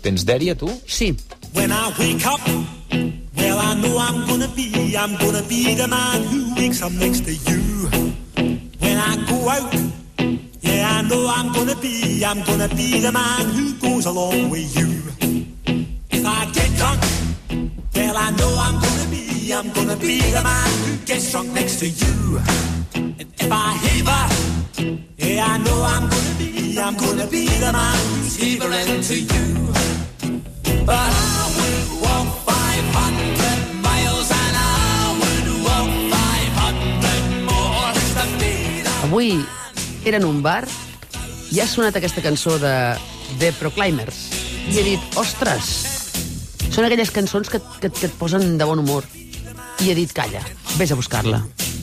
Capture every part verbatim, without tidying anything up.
Tens dèria, tu? Sí. When I wake up, well, I know I'm gonna be, I'm gonna be the man who wakes up next to you. When I go out, yeah, I know I'm gonna be, I'm gonna be the man who goes along with you. If I get drunk, well, I know I'm gonna be, I'm gonna be the man who gets drunk next to you. And if I heaver, yeah, I know I'm gonna be, I'm gonna be the man who's heavering to you. But I would walk five hundred miles and I would walk five hundred more to be the... Avui era en un bar i ha sonat aquesta cançó de The Proclaimers. I he dit, ostres, són aquelles cançons que, que, que et posen de bon humor. I he dit, calla, vés a buscar-la.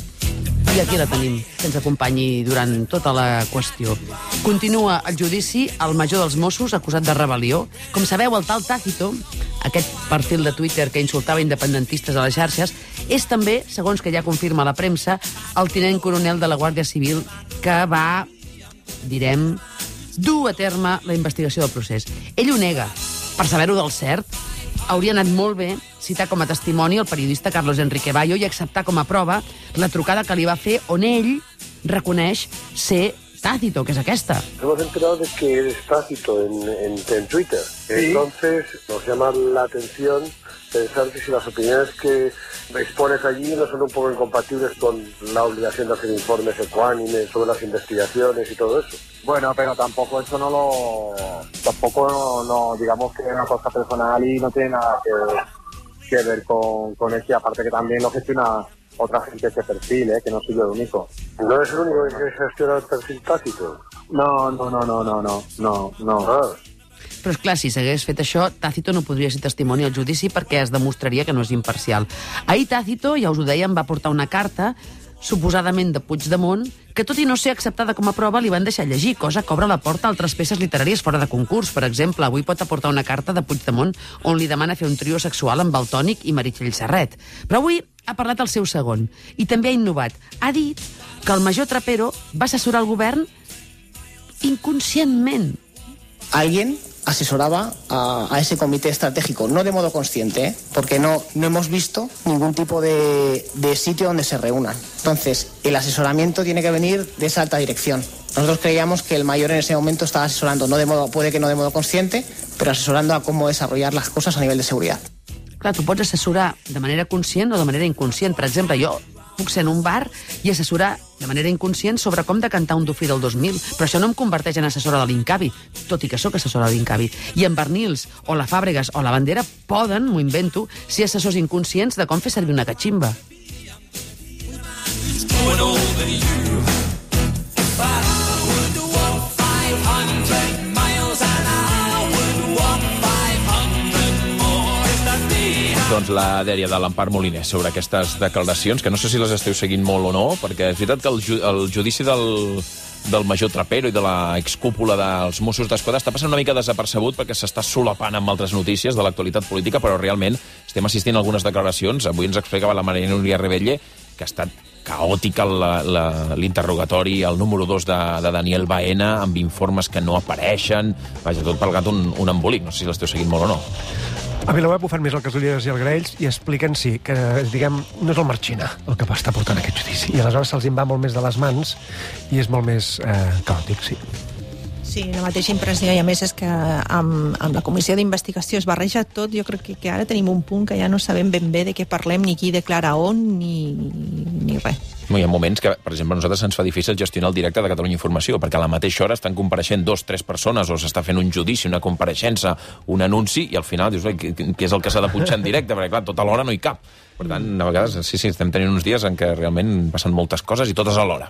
I aquí la tenim, que ens acompanyi durant tota la qüestió. Continua el judici al major dels Mossos acusat de rebel·lió. Com sabeu, el tal Tácito, aquest perfil de Twitter que insultava independentistes a les xarxes, és també, segons que ja confirma la premsa, el tinent coronel de la Guàrdia Civil que va, direm, dur a terme la investigació del procés. Ell ho nega. Per saber-ho del cert, hauria anat molt bé citar com a testimoni el periodista Carlos Enrique Bayo i acceptar com a prova la trucada que li va fer on ell reconeix ser Tácito, que es aquesta. Hemos enterado de que eres Tácito en, en, en Twitter. ¿Sí? Entonces nos llama la atención pensar que si las opiniones que expones allí no son un poco incompatibles con la obligación de hacer informes ecuánimes sobre las investigaciones y todo eso. Bueno, pero tampoco eso no lo... Tampoco no, no digamos que es una cosa personal y no tiene nada que, que ver con, con eso. Y aparte que también lo gestiona otra gente ese perfil, ¿eh? Que no soy yo el único. ¿No es el único que gestiona el perfil Tácito? No, no, no, no, no, no, no, no. Ah. Però, és clar, si s'hagués fet això, Tácito no podria ser testimoni al judici perquè es demostraria que no és imparcial. Ahir Tácito, ja us ho dèiem, va portar una carta, suposadament de Puigdemont, que tot i no ser acceptada com a prova li van deixar llegir, cosa que obre la porta a altres peces literàries fora de concurs. Per exemple, avui pot aportar una carta de Puigdemont on li demana fer un trio sexual amb el Tònic i Meritxell Serret. Però avui ha parlat el seu segon i també ha innovat. Ha dit que el major Trapero va assessorar el govern inconscientment. Alguien asesoraba a, a ese comité estratégico, no de modo consciente, ¿eh? Porque no, no hemos visto ningún tipo de, de sitio donde se reúnan. Entonces, el asesoramiento tiene que venir de esa alta dirección. Nosotros creíamos que el mayor en ese momento estaba asesorando, no de modo, puede que no de modo consciente, pero asesorando a cómo desarrollar las cosas a nivel de seguridad. Clar, tu pots assessorar de manera conscient o de manera inconscient. Per exemple, jo puc ser en un bar i assessorar de manera inconscient sobre com decantar un dofí del dos mil, però això no em converteix en assessora de l'Incavi, tot i que sóc assessora de l'Incavi. I en Bernils, o la Fàbregas, o la Bandera poden, m'ho invento, ser assessors inconscients de com fer servir una catximba. Doncs la dèria de l'Empar Moliner sobre aquestes declaracions, que no sé si les esteu seguint molt o no, perquè és veritat que el, ju el judici del, del major Trapero i de la excúpula dels Mossos d'Esquadra està passant una mica desapercebut perquè s'està solapant amb altres notícies de l'actualitat política, però realment estem assistint a algunes declaracions. Avui ens explicava la Maria Núria Rebelle que ha estat caòtica l'interrogatori al número dos de, de Daniel Baena, amb informes que no apareixen. Vaja, tot plegat un, un embolic. No sé si l'esteu seguint molt o no. A Vilaweb ho fan més el Casulleres i el Graells i expliquen, sí, que, diguem, no és el Marchina el que va estar portant aquest judici. I aleshores se'ls en va molt més de les mans i és molt més eh, caòtic, sí. Sí, la mateixa impressió, i a més és que amb, amb la comissió d'investigació es barreja tot. Jo crec que, que ara tenim un punt que ja no sabem ben bé de què parlem, ni qui declara on, ni, ni res. Hi ha moments que, per exemple, a nosaltres se'ns fa difícil gestionar el directe de Catalunya Informació, perquè a la mateixa hora estan compareixent dos, tres persones, o s'està fent un judici, una compareixença, un anunci, i al final dius, què és el que s'ha de punxar en directe? Perquè, clar, tot alhora no hi cap. Per tant, a vegades, sí, sí, estem tenint uns dies en què realment passen moltes coses i totes alhora.